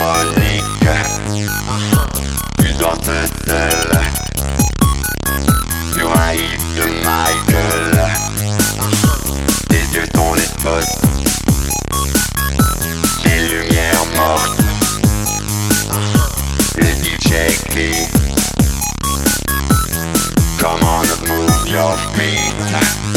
harmonique. Plus dans tel sur un hit de Michael. Tes yeux sont les spots, les lumières mortes. Le DJ qui commande move your feet.